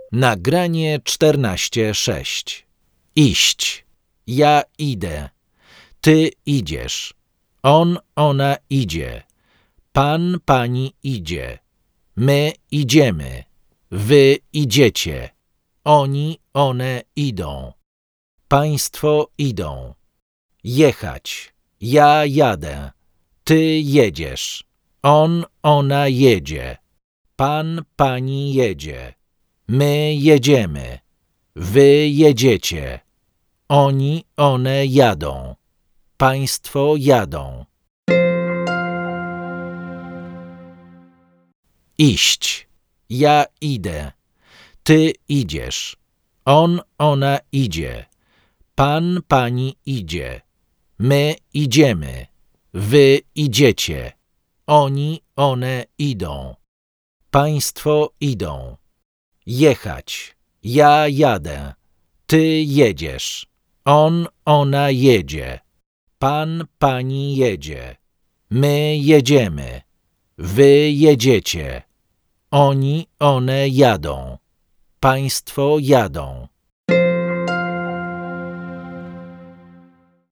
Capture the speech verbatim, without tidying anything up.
Nagranie czternaście sześć. Iść. Ja idę. Ty idziesz. On, ona idzie. Pan, pani idzie. My idziemy. Wy idziecie. Oni, one idą. Państwo idą. Jechać. Ja jadę. Ty jedziesz. On, ona jedzie. Pan, pani jedzie. My jedziemy. Wy jedziecie. Oni, one jadą. Państwo jadą. Iść. Ja idę. Ty idziesz. On, ona idzie. Pan, pani idzie. My idziemy. Wy idziecie. Oni, one idą. Państwo idą. Jechać. Ja jadę. Ty jedziesz. On, ona jedzie. Pan, pani jedzie. My jedziemy. Wy jedziecie. Oni, one jadą. Państwo jadą.